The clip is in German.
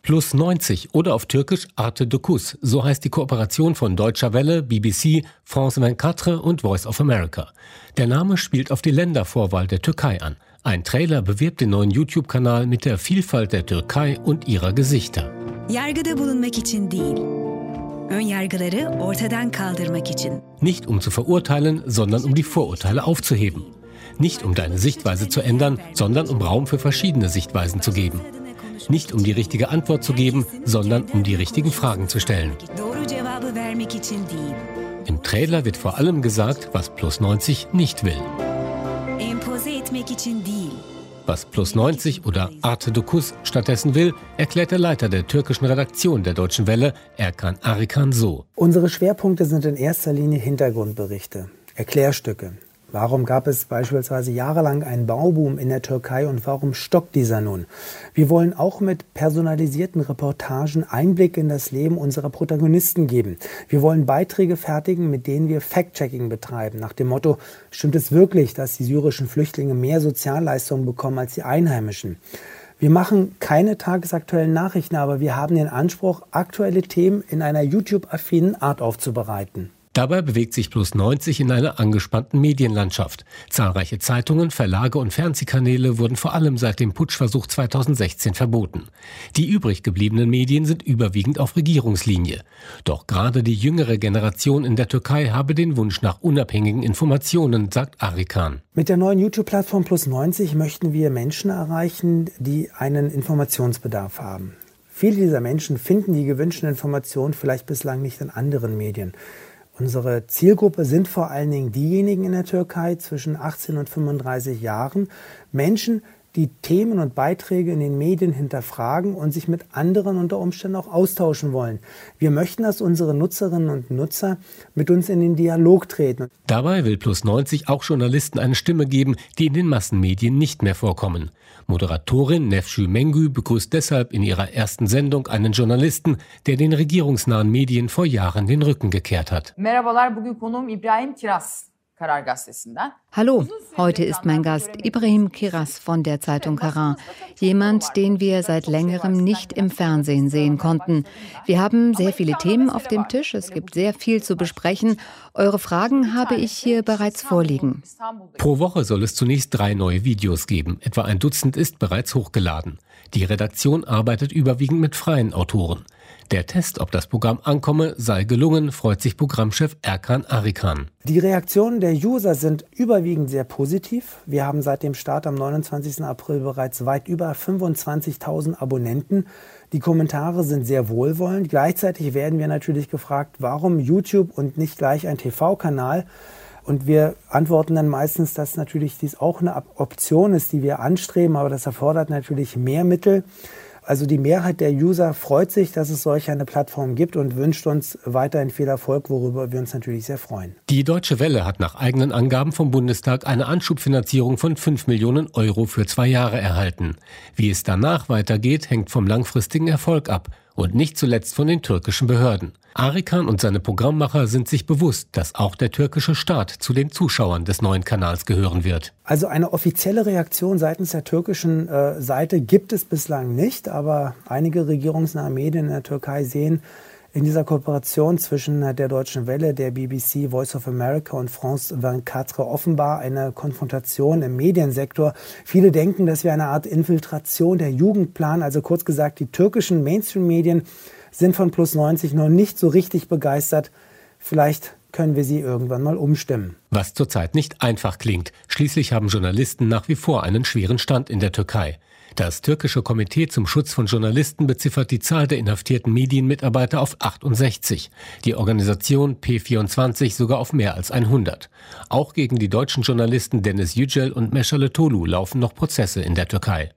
Plus 90 oder auf Türkisch Arte Dokuz, so heißt die Kooperation von Deutscher Welle, BBC, France 24 und Voice of America. Der Name spielt auf die Ländervorwahl der Türkei an. Ein Trailer bewirbt den neuen YouTube-Kanal mit der Vielfalt der Türkei und ihrer Gesichter. Yargıda bulunmak için değil. Önyargıları ortadan kaldırmak için. Nicht um zu verurteilen, sondern um die Vorurteile aufzuheben. Nicht um deine Sichtweise zu ändern, sondern um Raum für verschiedene Sichtweisen zu geben. Nicht um die richtige Antwort zu geben, sondern um die richtigen Fragen zu stellen. Im Trailer wird vor allem gesagt, was Plus 90 nicht will. Was Plus 90 oder Arte Dokuz stattdessen will, erklärt der Leiter der türkischen Redaktion der Deutschen Welle, Erkan Arikan, so. Unsere Schwerpunkte sind in erster Linie Hintergrundberichte, Erklärstücke. Warum gab es beispielsweise jahrelang einen Bauboom in der Türkei und warum stockt dieser nun? Wir wollen auch mit personalisierten Reportagen Einblick in das Leben unserer Protagonisten geben. Wir wollen Beiträge fertigen, mit denen wir Fact-Checking betreiben. Nach dem Motto, stimmt es wirklich, dass die syrischen Flüchtlinge mehr Sozialleistungen bekommen als die Einheimischen? Wir machen keine tagesaktuellen Nachrichten, aber wir haben den Anspruch, aktuelle Themen in einer YouTube-affinen Art aufzubereiten. Dabei bewegt sich Plus 90 in einer angespannten Medienlandschaft. Zahlreiche Zeitungen, Verlage und Fernsehkanäle wurden vor allem seit dem Putschversuch 2016 verboten. Die übrig gebliebenen Medien sind überwiegend auf Regierungslinie. Doch gerade die jüngere Generation in der Türkei habe den Wunsch nach unabhängigen Informationen, sagt Arikan. Mit der neuen YouTube-Plattform Plus 90 möchten wir Menschen erreichen, die einen Informationsbedarf haben. Viele dieser Menschen finden die gewünschten Informationen vielleicht bislang nicht in anderen Medien. Unsere Zielgruppe sind vor allen Dingen diejenigen in der Türkei zwischen 18 und 35 Jahren. Menschen, die Themen und Beiträge in den Medien hinterfragen und sich mit anderen unter Umständen auch austauschen wollen. Wir möchten, dass unsere Nutzerinnen und Nutzer mit uns in den Dialog treten. Dabei will Plus 90 auch Journalisten eine Stimme geben, die in den Massenmedien nicht mehr vorkommen. Moderatorin Nefşu Mengü begrüßt deshalb in ihrer ersten Sendung einen Journalisten, der den regierungsnahen Medien vor Jahren den Rücken gekehrt hat. Merhabalar, bugün konuğum İbrahim Kiraz. Karar Gazetesi'nden. Hallo, heute ist mein Gast Ibrahim Kiraz von der Zeitung Karar. Jemand, den wir seit längerem nicht im Fernsehen sehen konnten. Wir haben sehr viele Themen auf dem Tisch, es gibt sehr viel zu besprechen. Eure Fragen habe ich hier bereits vorliegen. Pro Woche soll es zunächst 3 neue Videos geben. Etwa ein Dutzend ist bereits hochgeladen. Die Redaktion arbeitet überwiegend mit freien Autoren. Der Test, ob das Programm ankomme, sei gelungen, freut sich Programmchef Erkan Arikan. Die Reaktionen der User sind überwiegend sehr positiv. Wir haben seit dem Start am 29. April bereits weit über 25.000 Abonnenten. Die Kommentare sind sehr wohlwollend. Gleichzeitig werden wir natürlich gefragt, warum YouTube und nicht gleich ein TV-Kanal? Und wir antworten dann meistens, dass natürlich dies auch eine Option ist, die wir anstreben, aber das erfordert natürlich mehr Mittel. Also die Mehrheit der User freut sich, dass es solch eine Plattform gibt und wünscht uns weiterhin viel Erfolg, worüber wir uns natürlich sehr freuen. Die Deutsche Welle hat nach eigenen Angaben vom Bundestag eine Anschubfinanzierung von 5 Millionen Euro für 2 Jahre erhalten. Wie es danach weitergeht, hängt vom langfristigen Erfolg ab und nicht zuletzt von den türkischen Behörden. Arikan und seine Programmmacher sind sich bewusst, dass auch der türkische Staat zu den Zuschauern des neuen Kanals gehören wird. Also eine offizielle Reaktion seitens der türkischen Seite gibt es bislang nicht, aber einige regierungsnahe Medien in der Türkei sehen in dieser Kooperation zwischen der Deutschen Welle, der BBC, Voice of America und France 24 offenbar eine Konfrontation im Mediensektor. Viele denken, dass wir eine Art Infiltration der Jugend planen, also kurz gesagt, die türkischen Mainstream-Medien sind von Plus 90 noch nicht so richtig begeistert. Vielleicht können wir sie irgendwann mal umstimmen. Was zurzeit nicht einfach klingt. Schließlich haben Journalisten nach wie vor einen schweren Stand in der Türkei. Das türkische Komitee zum Schutz von Journalisten beziffert die Zahl der inhaftierten Medienmitarbeiter auf 68. Die Organisation P24 sogar auf mehr als 100. Auch gegen die deutschen Journalisten Deniz Yücel und Meşale Tolu laufen noch Prozesse in der Türkei.